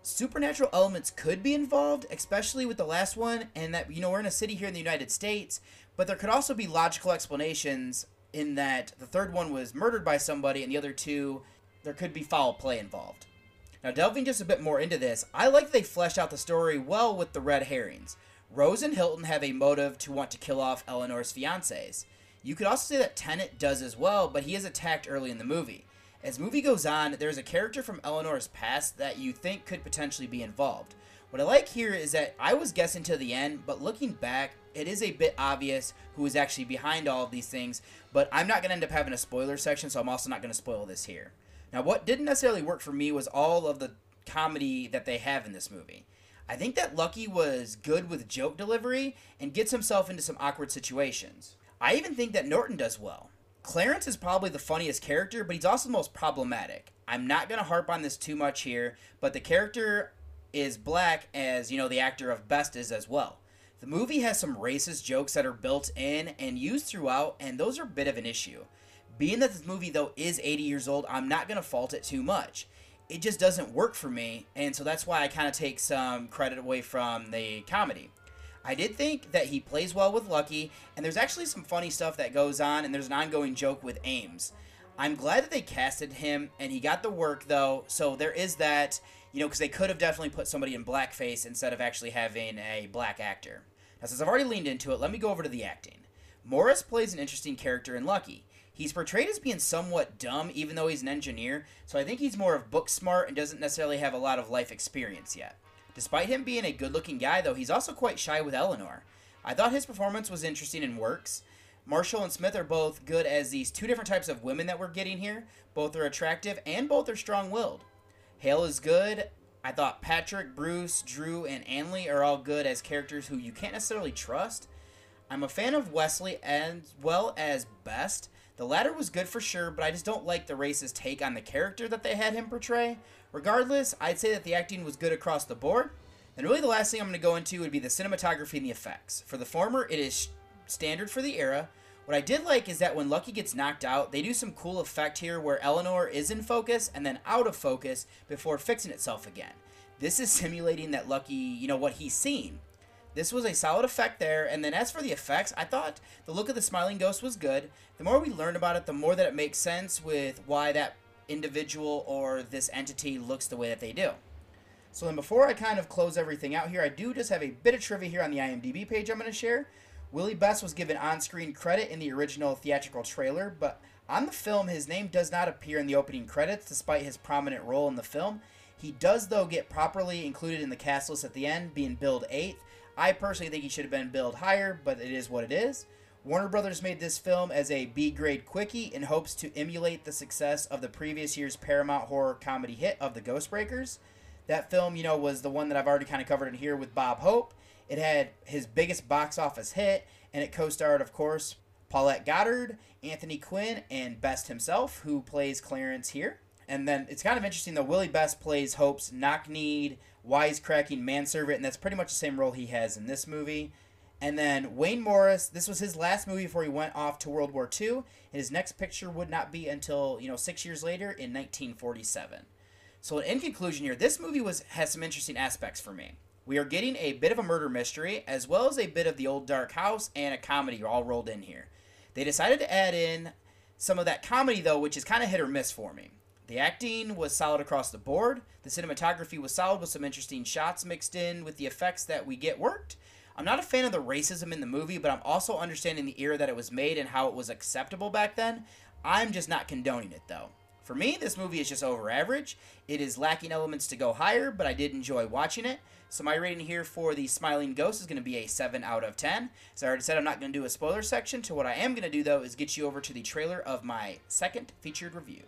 supernatural elements could be involved, especially with the last one, and that, you know, we're in a city here in the United States, but there could also be logical explanations in that the third one was murdered by somebody, and the other two, there could be foul play involved. Now, delving just a bit more into this, I like that they fleshed out the story well with the red herrings. Rose and Hilton have a motive to want to kill off Eleanor's fiancés. You could also say that Tenet does as well, but he is attacked early in the movie. As the movie goes on, there's a character from Eleanor's past that you think could potentially be involved. What I like here is that I was guessing to the end, but looking back, it is a bit obvious who is actually behind all of these things, but I'm not going to end up having a spoiler section, so I'm also not going to spoil this here. Now, what didn't necessarily work for me was all of the comedy that they have in this movie. I think that Lucky was good with joke delivery and gets himself into some awkward situations. I even think that Norton does well. Clarence is probably the funniest character, but he's also the most problematic. I'm not going to harp on this too much here, but the character is black, as, you know, the actor of Best is as well. The movie has some racist jokes that are built in and used throughout, and those are a bit of an issue. Being that this movie, though, is eighty years old, I'm not going to fault it too much. It just doesn't work for me, and so that's why I kind of take some credit away from the comedy. I did think that he plays well with Lucky, and there's actually some funny stuff that goes on, and there's an ongoing joke with Ames. I'm glad that they casted him, and he got the work, though, so there is that, you know, because they could have definitely put somebody in blackface instead of actually having a black actor. Now, since I've already leaned into it, let me go over to the acting. Morris plays an interesting character in Lucky. He's portrayed as being somewhat dumb, even though he's an engineer, so I think he's more of book smart and doesn't necessarily have a lot of life experience yet. Despite him being a good-looking guy, though, he's also quite shy with Eleanor. I thought his performance was interesting and works. Marshall and Smith are both good as these two different types of women that we're getting here. Both are attractive, and both are strong-willed. Hale is good. I thought Patrick, Bruce, Drew, and Anley are all good as characters who you can't necessarily trust. I'm a fan of Wesley as well as Best. The latter was good for sure, but I just don't like the racist take on the character that they had him portray. Regardless, I'd say that the acting was good across the board. And really the last thing I'm going to go into would be the cinematography and the effects. For the former, it is standard for the era. What I did like is that when Lucky gets knocked out, they do some cool effect here where Eleanor is in focus and then out of focus before fixing itself again. This is simulating that Lucky, you know, what he's seen. This was a solid effect there, and then as for the effects, I thought the look of the smiling ghost was good. The more we learn about it, the more that it makes sense with why that individual or this entity looks the way that they do. So then before I kind of close everything out here, I do just have a bit of trivia here on the IMDb page I'm going to share. Willie Best was given on-screen credit in the original theatrical trailer, but on the film his name does not appear in the opening credits despite his prominent role in the film. He does, though, get properly included in the cast list at the end, being billed eighth. I personally think he should have been billed higher, but it is what it is. Warner Brothers made this film as a B-grade quickie in hopes to emulate the success of the previous year's Paramount horror comedy hit of The Ghostbreakers. That film, you know, was the one that I've already kind of covered in here with Bob Hope. It had his biggest box office hit, and it co-starred, of course, Paulette Goddard, Anthony Quinn, and Best himself, who plays Clarence here. And then it's kind of interesting, though, Willie Best plays Hope's knock-kneed, wisecracking manservant, and that's pretty much the same role he has in this movie. And then Wayne Morris, this was his last movie before he went off to World War Two, and his next picture would not be until, you know, six years later in nineteen forty-seven. So in conclusion here, this movie was has some interesting aspects for me. We are getting a bit of a murder mystery, as well as a bit of the old dark house and a comedy all rolled in here. They decided to add in some of that comedy, though, which is kind of hit or miss for me. The acting was solid across the board. The cinematography was solid with some interesting shots mixed in with the effects that we get worked. I'm not a fan of the racism in the movie, but I'm also understanding the era that it was made and how it was acceptable back then. I'm just not condoning it, though. For me, this movie is just over average. It is lacking elements to go higher, but I did enjoy watching it. So my rating here for The Smiling Ghost is going to be a seven out of ten. As I already said, I'm not going to do a spoiler section. So what I am going to do, though, is get you over to the trailer of my second featured review.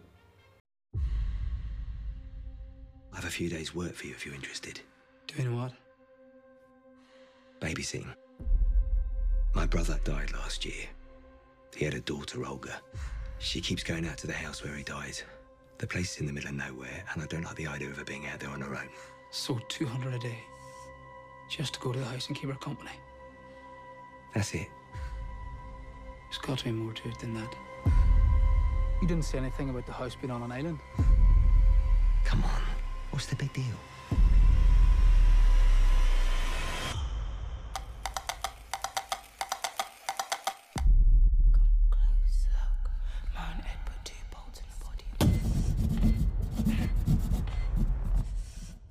I have a few days' work for you if you're interested. Doing what? Babysitting. My brother died last year. He had a daughter, Olga. She keeps going out to the house where he died. The place is in the middle of nowhere, and I don't like the idea of her being out there on her own. So two hundred a day, just to go to the house and keep her company. That's it. There's got to be more to it than that. You didn't say anything about the house being on an island. Come on, what's the big deal?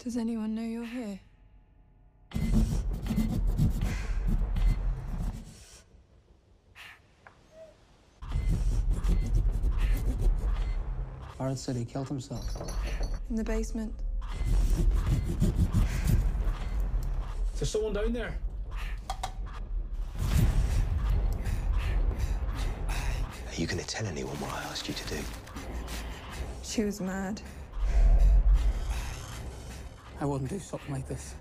Does anyone know you're here? Barrett said he killed himself. In the basement. Is there someone down there? Are you going to tell anyone what I asked you to do? She was mad. I wouldn't do something like this.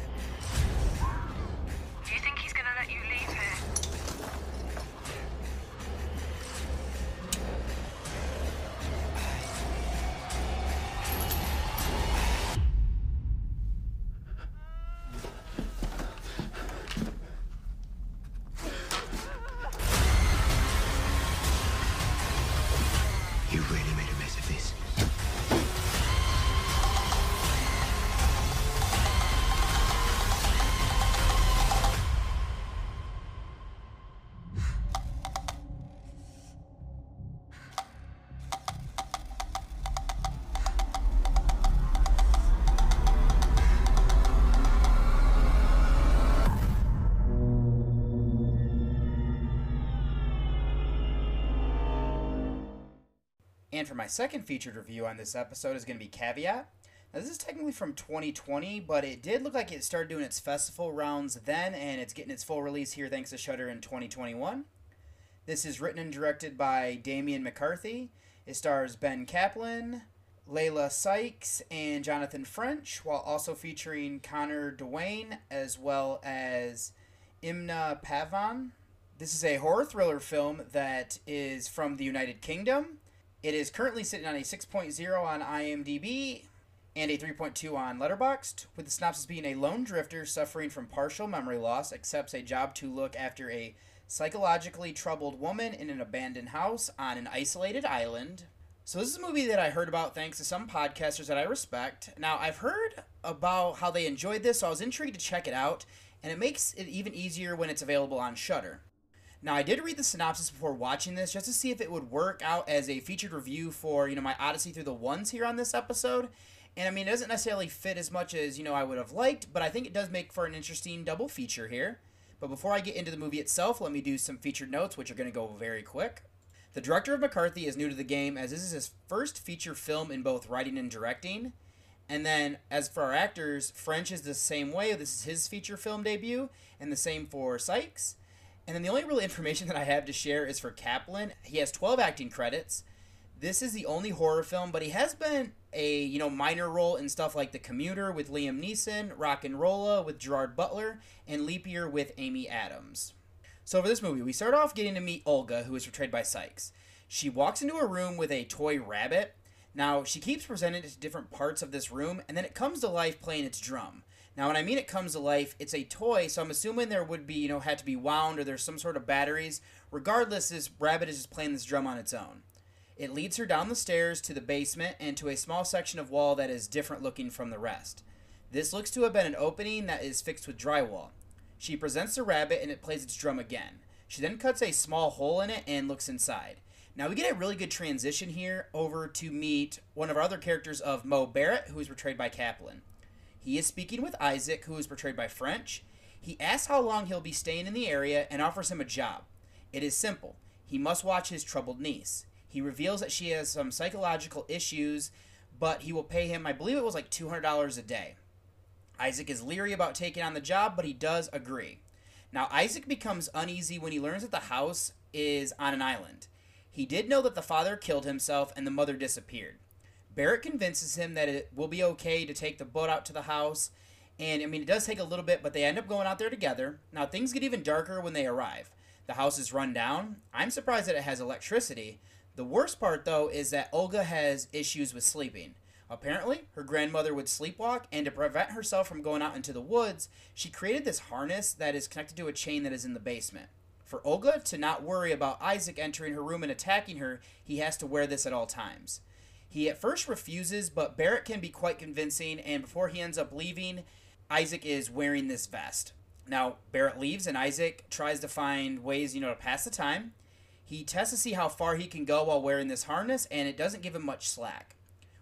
Do you think he's gonna let you leave here? You really made a mess of this. And for my second featured review on this episode is going to be Caveat. Now, this is technically from twenty twenty, but it did look like it started doing its festival rounds then, and it's getting its full release here thanks to Shudder in twenty twenty-one. This is written and directed by Damian McCarthy. It stars Ben Kaplan, Layla Sykes, and Jonathan French, while also featuring Connor Dwayne as well as Imna Pavan. This is a horror thriller film that is from the United Kingdom. It is currently sitting on a six point oh on IMDb and a three point two on Letterboxd, with the synopsis being a lone drifter suffering from partial memory loss accepts a job to look after a psychologically troubled woman in an abandoned house on an isolated island. So this is a movie that I heard about thanks to some podcasters that I respect. Now, I've heard about how they enjoyed this, so I was intrigued to check it out, and it makes it even easier when it's available on Shudder. Now, I did read the synopsis before watching this just to see if it would work out as a featured review for, you know, my Odyssey Through the Ones here on this episode. And, I mean, it doesn't necessarily fit as much as, you know, I would have liked, but I think it does make for an interesting double feature here. But before I get into the movie itself, let me do some featured notes, which are going to go very quick. The director of McCarthy is new to the game, as this is his first feature film in both writing and directing. And then, as for our actors, French is the same way. This is his feature film debut, and the same for Sykes. And then the only real information that I have to share is for Kaplan. He has twelve acting credits. This is the only horror film, but he has been a, you know, minor role in stuff like The Commuter with Liam Neeson, Rock and Rolla with Gerard Butler, and Leap Year with Amy Adams. So for this movie, we start off getting to meet Olga, who is portrayed by Sykes. She walks into a room with a toy rabbit. Now, she keeps presenting it to different parts of this room, and then it comes to life playing its drum. Now, when I mean it comes to life, it's a toy, so I'm assuming there would be, you know, had to be wound or there's some sort of batteries. Regardless, this rabbit is just playing this drum on its own. It leads her down the stairs to the basement and to a small section of wall that is different looking from the rest. This looks to have been an opening that is fixed with drywall. She presents the rabbit and it plays its drum again. She then cuts a small hole in it and looks inside. Now, we get a really good transition here over to meet one of our other characters of Mo Barrett, who is portrayed by Kaplan. He is speaking with Isaac, who is portrayed by French. He asks how long he'll be staying in the area and offers him a job. It is simple. He must watch his troubled niece. He reveals that she has some psychological issues, but he will pay him, I believe it was like two hundred dollars a day. Isaac is leery about taking on the job, but he does agree. Now, Isaac becomes uneasy when he learns that the house is on an island. He did know that the father killed himself and the mother disappeared. Barrett convinces him that it will be okay to take the boat out to the house, and I mean, it does take a little bit, but they end up going out there together. Now, things get even darker when they arrive. The house is run down. I'm surprised that it has electricity. The worst part, though, is that Olga has issues with sleeping. Apparently, her grandmother would sleepwalk, and to prevent herself from going out into the woods, she created this harness that is connected to a chain that is in the basement. For Olga to not worry about Isaac entering her room and attacking her, he has to wear this at all times. He at first refuses, but Barrett can be quite convincing, and before he ends up leaving, Isaac is wearing this vest. Now, Barrett leaves, and Isaac tries to find ways, you know, to pass the time. He tests to see how far he can go while wearing this harness, and it doesn't give him much slack.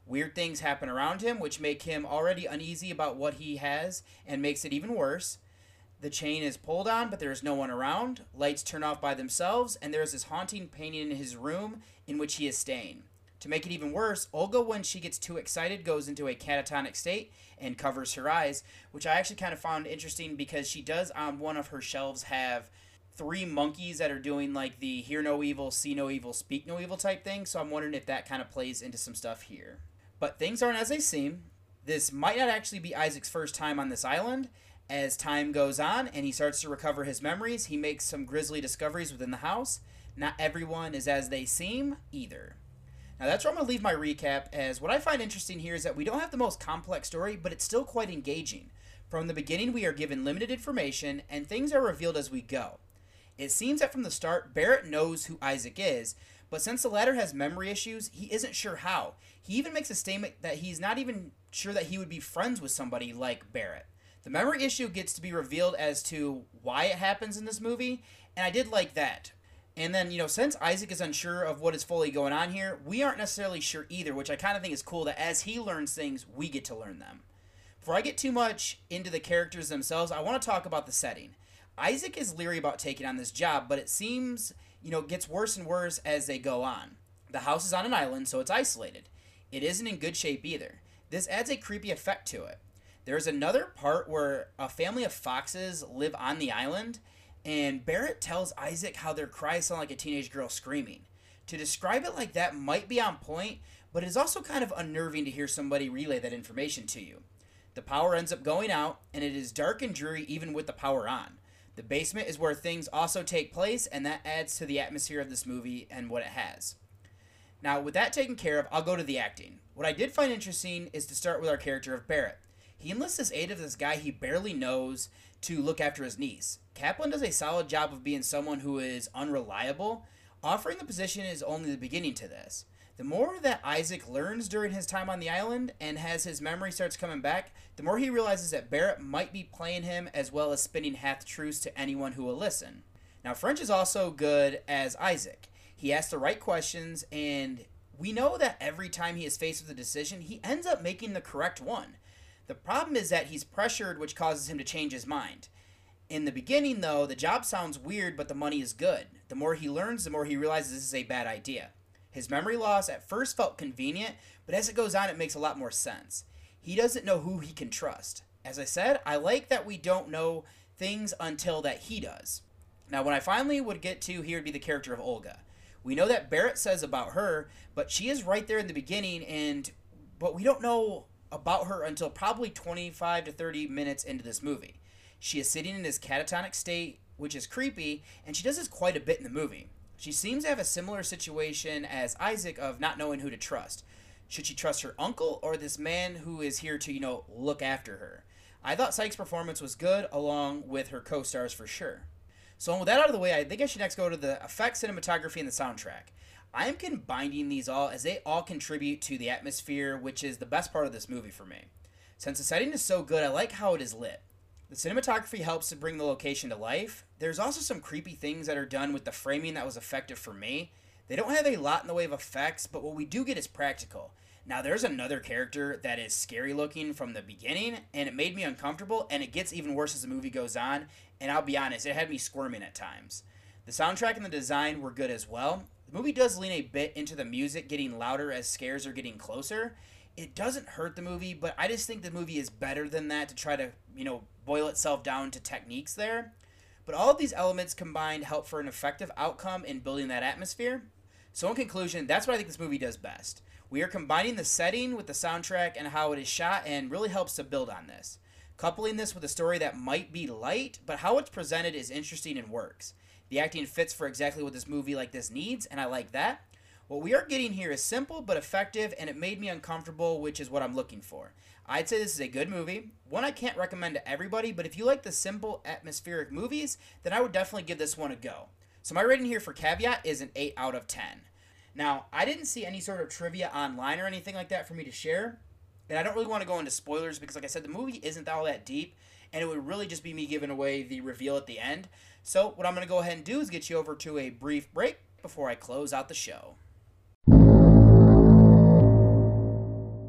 Weird things happen around him, which make him already uneasy about what he has and makes it even worse. The chain is pulled on, but there is no one around. Lights turn off by themselves, and there is this haunting painting in his room in which he is staying. To make it even worse, Olga, when she gets too excited, goes into a catatonic state and covers her eyes, which I actually kind of found interesting because she does on one of her shelves have three monkeys that are doing like the hear no evil, see no evil, speak no evil type thing, so I'm wondering if that kind of plays into some stuff here. But things aren't as they seem. This might not actually be Isaac's first time on this island. As time goes on and he starts to recover his memories, he makes some grisly discoveries within the house. Not everyone is as they seem either. Now that's where I'm going to leave my recap, as what I find interesting here is that we don't have the most complex story, but it's still quite engaging. From the beginning, we are given limited information, and things are revealed as we go. It seems that from the start, Barrett knows who Isaac is, but since the latter has memory issues, he isn't sure how. He even makes a statement that he's not even sure that he would be friends with somebody like Barrett. The memory issue gets to be revealed as to why it happens in this movie, and I did like that. And then, you know, since Isaac is unsure of what is fully going on here, we aren't necessarily sure either, which I kind of think is cool that as he learns things, we get to learn them. Before I get too much into the characters themselves, I want to talk about the setting. Isaac is leery about taking on this job, but it seems, you know, gets worse and worse as they go on. The house is on an island, so it's isolated. It isn't in good shape either. This adds a creepy effect to it. There's another part where a family of foxes live on the island, and Barrett tells Isaac how their cries sound like a teenage girl screaming. To describe it like that might be on point, but it is also kind of unnerving to hear somebody relay that information to you. The power ends up going out, and it is dark and dreary even with the power on. The basement is where things also take place, and that adds to the atmosphere of this movie and what it has. Now, with that taken care of, I'll go to the acting. What I did find interesting is to start with our character of Barrett. He enlists this aid of this guy he barely knows to look after his niece. Kaplan does a solid job of being someone who is unreliable. Offering the position is only the beginning to this. The more that Isaac learns during his time on the island and as his memory starts coming back, the more he realizes that Barrett might be playing him as well as spinning half-truths to anyone who will listen. Now, French is also good as Isaac. He asks the right questions, and we know that every time he is faced with a decision, he ends up making the correct one. The problem is that he's pressured, which causes him to change his mind. In the beginning, though, the job sounds weird, but the money is good. The more he learns, the more he realizes this is a bad idea. His memory loss at first felt convenient, but as it goes on, it makes a lot more sense. He doesn't know who he can trust. As I said, I like that we don't know things until that he does. Now, when I finally would get to here would be the character of Olga. We know that Barrett says about her, but she is right there in the beginning, and but we don't know about her until probably twenty-five to thirty minutes into this movie. She is sitting in this catatonic state, which is creepy, and she does this quite a bit in the movie. She seems to have a similar situation as Isaac of not knowing who to trust. Should she trust her uncle or this man who is here to, you know, look after her? I thought Sykes' performance was good, along with her co-stars for sure. So with that out of the way, I think I should next go to the effects, cinematography, and the soundtrack. I am combining these all as they all contribute to the atmosphere, which is the best part of this movie for me. Since the setting is so good, I like how it is lit. The cinematography helps to bring the location to life. There's also some creepy things that are done with the framing that was effective for me. They don't have a lot in the way of effects, but what we do get is practical. Now, there's another character that is scary looking from the beginning, and it made me uncomfortable, and it gets even worse as the movie goes on, and I'll be honest, it had me squirming at times. The soundtrack and the design were good as well. The movie does lean a bit into the music getting louder as scares are getting closer. It doesn't hurt the movie, but I just think the movie is better than that to try to, you know, boil itself down to techniques there. But all of these elements combined help for an effective outcome in building that atmosphere. So in conclusion, that's what I think this movie does best. We are combining the setting with the soundtrack and how it is shot, and really helps to build on this. Coupling this with a story that might be light, but how it's presented is interesting and works. The acting fits for exactly what this movie like this needs, and I like that. What we are getting here is simple but effective, and it made me uncomfortable, which is what I'm looking for. I'd say this is a good movie. One I can't recommend to everybody, but if you like the simple, atmospheric movies, then I would definitely give this one a go. So my rating here for Caveat is an eight out of ten. Now, I didn't see any sort of trivia online or anything like that for me to share, and I don't really want to go into spoilers because, like I said, the movie isn't all that deep, and it would really just be me giving away the reveal at the end. So what I'm going to go ahead and do is get you over to a brief break before I close out the show.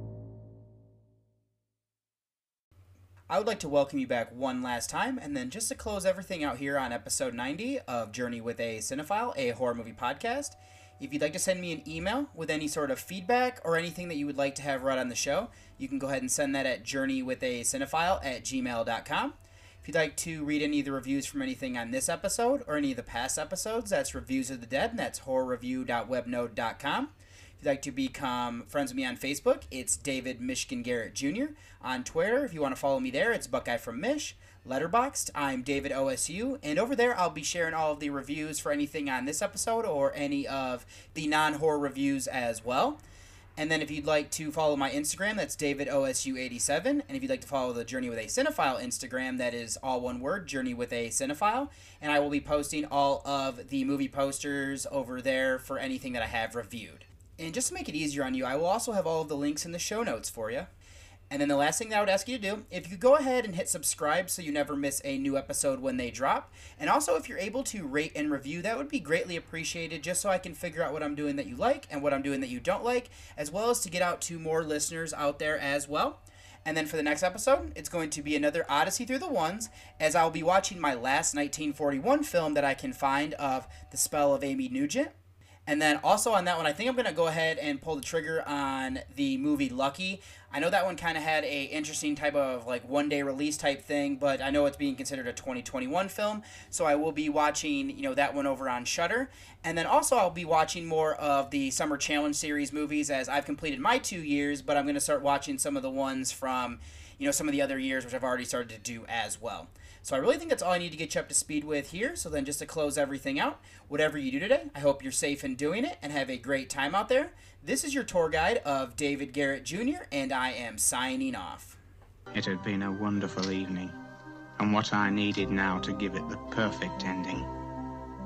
I would like to welcome you back one last time, and then just to close everything out here on episode ninety of Journey with a Cinephile, a horror movie podcast. If you'd like to send me an email with any sort of feedback or anything that you would like to have read on the show, you can go ahead and send that at journeywithacinephile at gmail dot com. If you'd like to read any of the reviews from anything on this episode or any of the past episodes, that's Reviews of the Dead, and that's horror review dot webnode dot com. If you'd like to become friends with me on Facebook, it's David Michigan Garrett Junior On Twitter, if you want to follow me there, it's Buckeye from Mish. Letterboxd, I'm David O S U, and over there I'll be sharing all of the reviews for anything on this episode or any of the non-horror reviews as well. And then if you'd like to follow my Instagram, that's David O S U eighty-seven. And if you'd like to follow the Journey with a Cinephile Instagram, that is all one word, Journey with a Cinephile. And I will be posting all of the movie posters over there for anything that I have reviewed. And just to make it easier on you, I will also have all of the links in the show notes for you. And then the last thing that I would ask you to do, if you go ahead and hit subscribe so you never miss a new episode when they drop. And also, if you're able to rate and review, that would be greatly appreciated, just so I can figure out what I'm doing that you like and what I'm doing that you don't like, as well as to get out to more listeners out there as well. And then for the next episode, it's going to be another Odyssey Through the Ones, as I'll be watching my last nineteen forty-one film that I can find of The Spell of Amy Nugent. And then also on that one, I think I'm going to go ahead and pull the trigger on the movie Lucky. I know that one kind of had a interesting type of like one-day release type thing, but I know it's being considered a twenty twenty-one film, so I will be watching, you know, that one over on Shudder. And then also I'll be watching more of the Summer Challenge series movies, as I've completed my two years, but I'm going to start watching some of the ones from, you know, some of the other years, which I've already started to do as well. So I really think that's all I need to get you up to speed with here. So then just to close everything out, whatever you do today, I hope you're safe in doing it and have a great time out there. This is your tour guide of David Garrett Junior, and I am signing off. It had been a wonderful evening, and what I needed now to give it the perfect ending